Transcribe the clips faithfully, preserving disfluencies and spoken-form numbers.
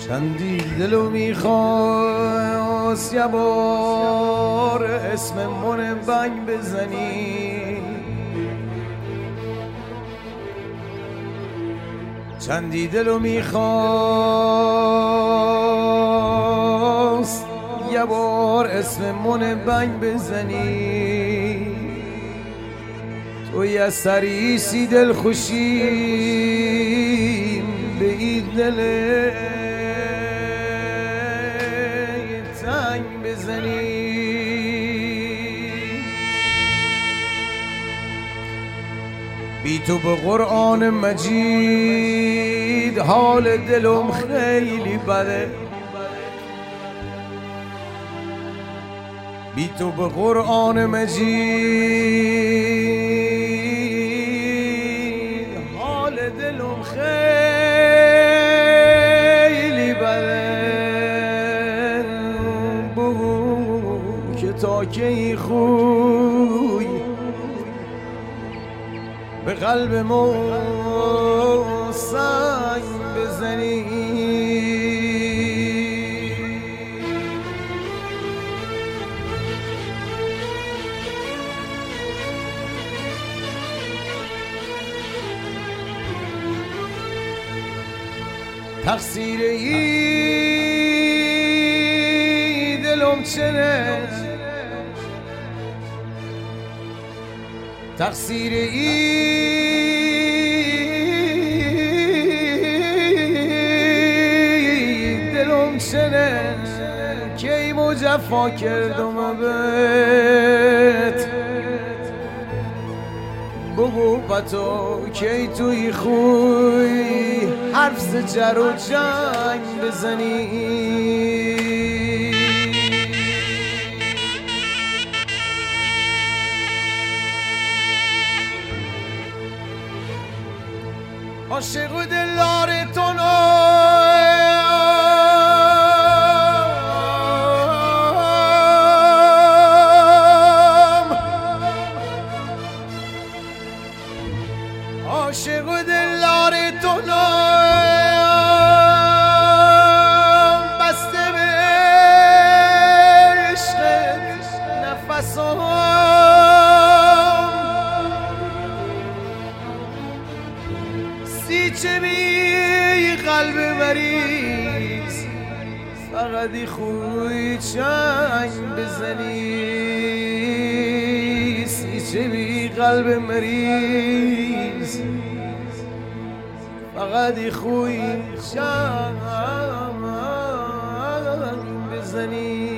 چندی دلو میخواست یه بار اسم من بنگ بزنی، چندی دلو میخواست یه بار اسم من بنگ بزنی، تو یه سریسی دل خوشیم به این دل تنگ بزنی. بی تو به قرآن مجید حال دلم خیلی بده، بی تو به قرآن مجید حال دلم خیلی بده. بگو که تا کی خوی به قلب ما سنگ بزنی. تقصیر ای دلم چنه، تقصیر ای دلم چنه که ای مجفا کردم بهت. بگو پتو کی توی خوی حرف زجر و جنگ بزنی. عاشق و دلدار تو نام، عاشق و دلدار تو نام، بسته به عشقت نفسام. سی چه بی قلب مریض فقط خوی چنگ بزنی. سی چه بی قلب مریض فقط خوی چنگ بزنی.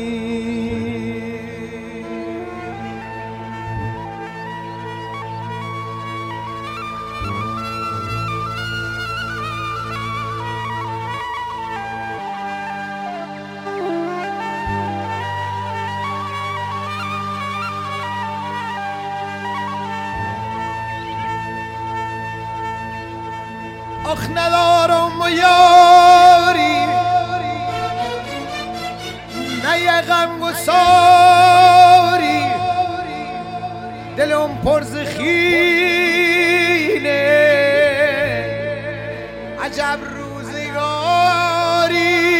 آخ ندارم و یاری نه یه غم گساری، دلم پر ز خینه عجب روزگاری.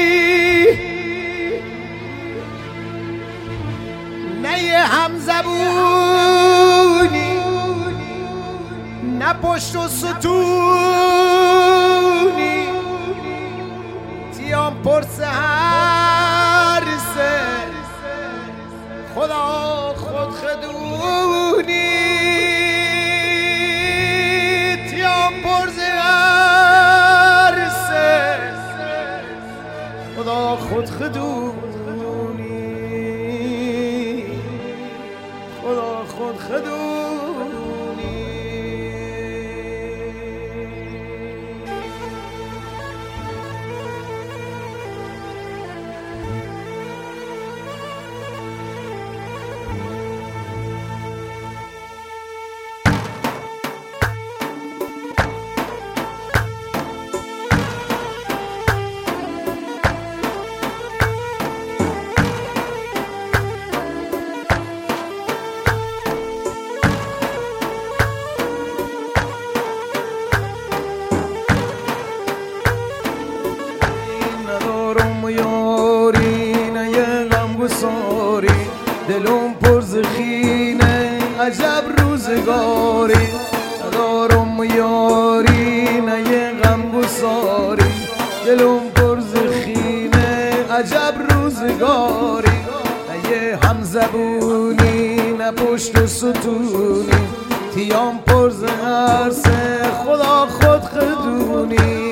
نه یه همزبونی نه پشت و ستونی، تیام پرسه هر سه خدا خود خدونی. تیام پرسه هر سه خدا خود خدونی، خدا خود خدونی. عجب روزگاری ندارم یاری نه یه غم گساری دلم پر زخینه عجب روزگاری نه یه همزبونی نه پشت و ستونی تیام پر ز هرسه خدا خود خدونی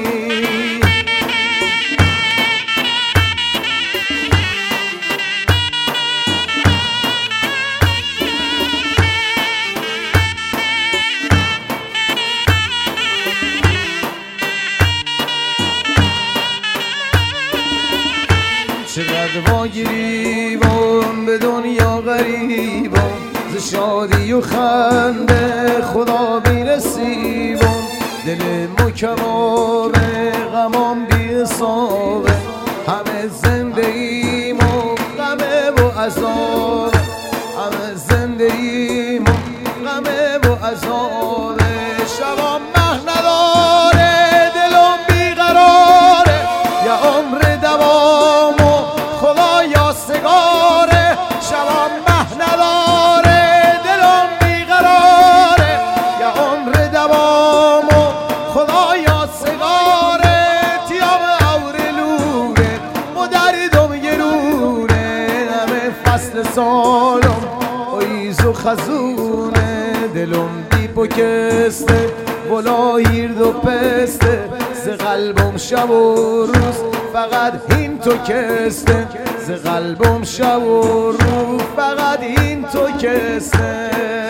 چقدر واگریبم به دنیا غریبم ز شادی و خنده خدا بی‌نصیبم دل مکبابه غمام بی حسابه همه زندگیمو غمه و عذابه همه زندگیمو غمه و عذابه شبام مه نداره دلم بیقراره یا عمر دوامو خدا یا سگاره شبام مه نداره دلم بیقراره یا عمر دوامو خدا یا سگاره تیام اورلوره مدردم گرونه همه فصل سالم پاییز و خزونه دلم بی پکسته ولا هیرد و پسته ز قلبم شب و روز فقط این تو کسته ز قلبم شب و روز فقط این تو کسته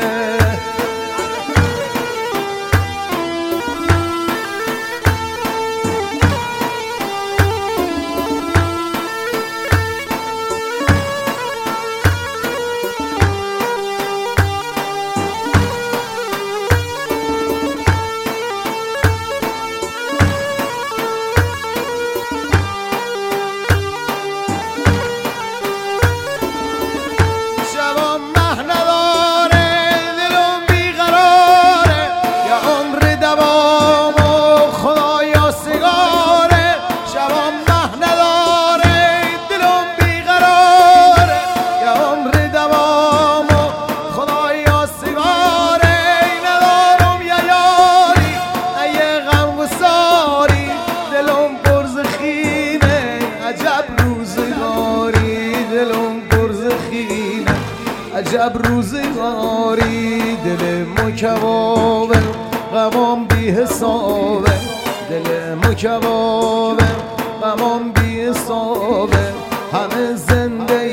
عجب روزگاری دل مکبابه غمام بی حسابه دل مکبابه غمام بی حسابه همه زنده